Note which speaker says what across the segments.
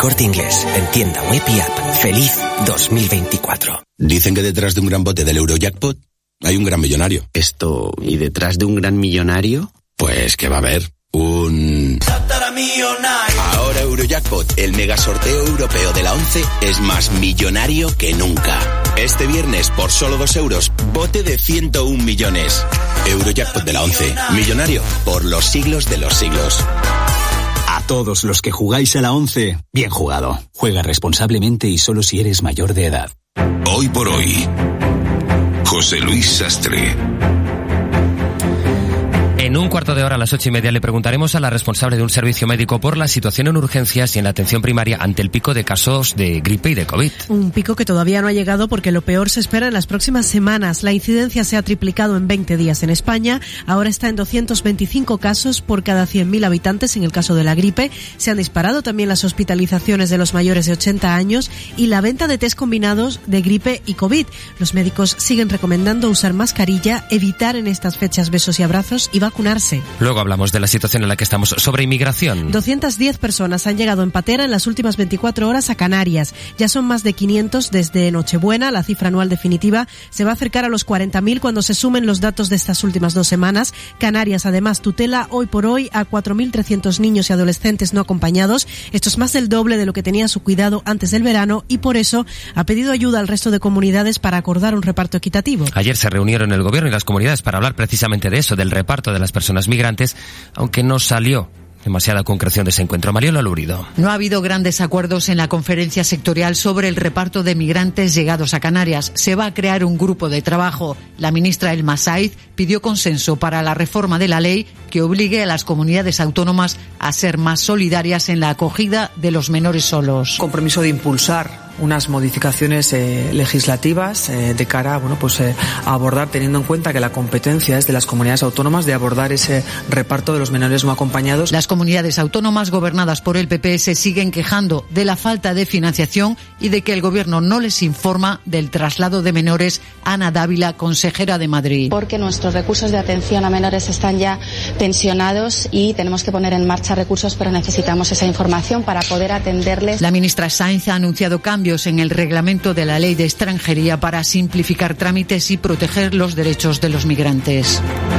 Speaker 1: Corte Inglés, en tienda web y app. ¡Feliz 2024!
Speaker 2: Dicen que detrás de un gran bote del Eurojackpot hay un gran millonario.
Speaker 3: ¿Y detrás de un gran millonario?
Speaker 2: Pues que va a haber un... Ahora Eurojackpot, el mega sorteo europeo de la 11, es más millonario que nunca. Este viernes, por solo 2 euros, bote de 101 millones. Eurojackpot de la 11, millonario por los siglos de los siglos.
Speaker 4: A todos los que jugáis a la 11, bien jugado. Juega responsablemente y solo si eres mayor de edad.
Speaker 5: Hoy por hoy, José Luis Sastre.
Speaker 6: En un cuarto de hora, a las 8:30, le preguntaremos a la responsable de un servicio médico por la situación en urgencias y en la atención primaria ante el pico de casos de gripe y de COVID.
Speaker 7: Un pico que todavía no ha llegado porque lo peor se espera en las próximas semanas. La incidencia se ha triplicado en 20 días en España. Ahora está en 225 casos por cada 100.000 habitantes en el caso de la gripe. Se han disparado también las hospitalizaciones de los mayores de 80 años y la venta de test combinados de gripe y COVID. Los médicos siguen recomendando usar mascarilla, evitar en estas fechas besos y abrazos y vacunarse.
Speaker 6: Luego hablamos de la situación en la que estamos sobre inmigración.
Speaker 7: 210 personas han llegado en patera en las últimas 24 horas a Canarias. Ya son más de 500 desde Nochebuena. La cifra anual definitiva se va a acercar a los 40.000 cuando se sumen los datos de estas últimas 2 semanas. Canarias, además, tutela hoy por hoy a 4.300 niños y adolescentes no acompañados. Esto es más del doble de lo que tenía a su cuidado antes del verano y por eso ha pedido ayuda al resto de comunidades para acordar un reparto equitativo.
Speaker 6: Ayer se reunieron el gobierno y las comunidades para hablar precisamente de eso, del reparto de las personas migrantes, aunque no salió demasiada concreción de ese encuentro. Mariola Lurido.
Speaker 8: No ha habido grandes acuerdos en la conferencia sectorial sobre el reparto de migrantes llegados a Canarias. Se va a crear un grupo de trabajo. La ministra Elma Saiz pidió consenso para la reforma de la ley que obligue a las comunidades autónomas a ser más solidarias en la acogida de los menores solos.
Speaker 9: Compromiso de impulsar unas modificaciones legislativas de cara a abordar, teniendo en cuenta que la competencia es de las comunidades autónomas, de abordar ese reparto de los menores no acompañados.
Speaker 8: Las comunidades autónomas gobernadas por el PP se siguen quejando de la falta de financiación y de que el gobierno no les informa del traslado de menores. Ana Dávila, consejera de Madrid.
Speaker 10: Porque nuestros recursos de atención a menores están ya tensionados y tenemos que poner en marcha recursos, pero necesitamos esa información para poder atenderles.
Speaker 8: La ministra Sáenz ha anunciado cambios en el reglamento de la ley de extranjería para simplificar trámites y proteger los derechos de los migrantes.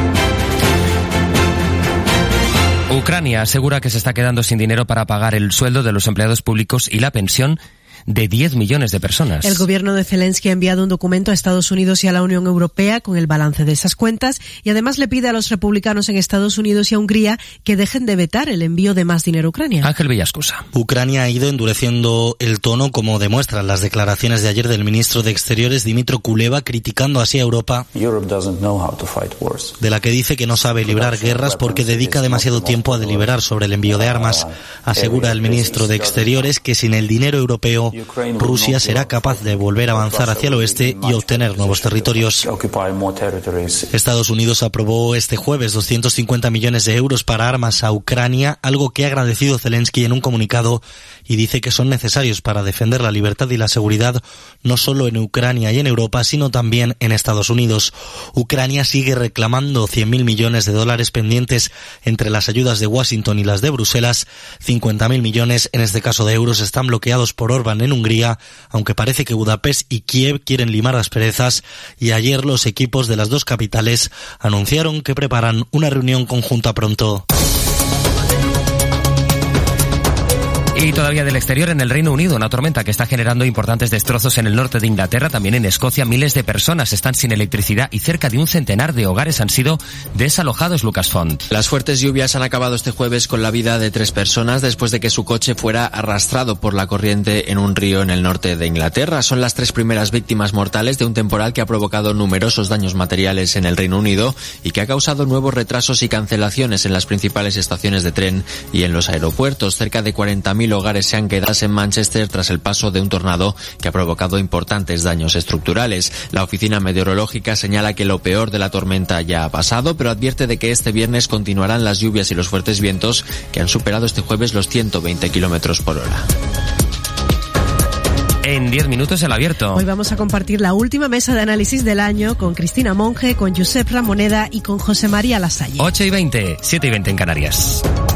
Speaker 6: Ucrania asegura que se está quedando sin dinero para pagar el sueldo de los empleados públicos y la pensión de 10 millones de personas.
Speaker 7: El gobierno de Zelensky ha enviado un documento a Estados Unidos y a la Unión Europea con el balance de esas cuentas y además le pide a los republicanos en Estados Unidos y a Hungría que dejen de vetar el envío de más dinero a Ucrania.
Speaker 6: Ángel Villascusa.
Speaker 11: Ucrania ha ido endureciendo el tono, como demuestran las declaraciones de ayer del ministro de Exteriores, Dmytro Kuleba, criticando así a Europa, de la que dice que no sabe librar guerras porque dedica demasiado tiempo a deliberar sobre el envío de armas. Asegura el ministro de Exteriores que sin el dinero europeo Rusia será capaz de volver a avanzar hacia el oeste y obtener nuevos territorios. Estados Unidos aprobó este jueves 250 millones de euros para armas a Ucrania, algo que ha agradecido Zelensky en un comunicado y dice que son necesarios para defender la libertad y la seguridad no solo en Ucrania y en Europa, sino también en Estados Unidos. Ucrania sigue reclamando 100.000 millones de dólares pendientes entre las ayudas de Washington y las de Bruselas. 50.000 millones, en este caso de euros, están bloqueados por Orbán en Hungría, aunque parece que Budapest y Kiev quieren limar asperezas, y ayer los equipos de las dos capitales anunciaron que preparan una reunión conjunta pronto.
Speaker 6: Y todavía del exterior, en el Reino Unido, una tormenta que está generando importantes destrozos en el norte de Inglaterra. También en Escocia, miles de personas están sin electricidad y cerca de un centenar de hogares han sido desalojados. Lucas Font.
Speaker 12: Las fuertes lluvias han acabado este jueves con la vida de 3 personas después de que su coche fuera arrastrado por la corriente en un río en el norte de Inglaterra. Son las 3 primeras víctimas mortales de un temporal que ha provocado numerosos daños materiales en el Reino Unido y que ha causado nuevos retrasos y cancelaciones en las principales estaciones de tren y en los aeropuertos. Cerca de 40.000 hogares se han quedado en Manchester tras el paso de un tornado que ha provocado importantes daños estructurales. La oficina meteorológica señala que lo peor de la tormenta ya ha pasado, pero advierte de que este viernes continuarán las lluvias y los fuertes vientos que han superado este jueves los 120 kilómetros por hora.
Speaker 6: En 10 minutos el abierto.
Speaker 7: Hoy vamos a compartir la última mesa de análisis del año con Cristina Monge, con Josep Ramoneda y con José María Lasalle.
Speaker 6: 8:20, 7:20 en Canarias.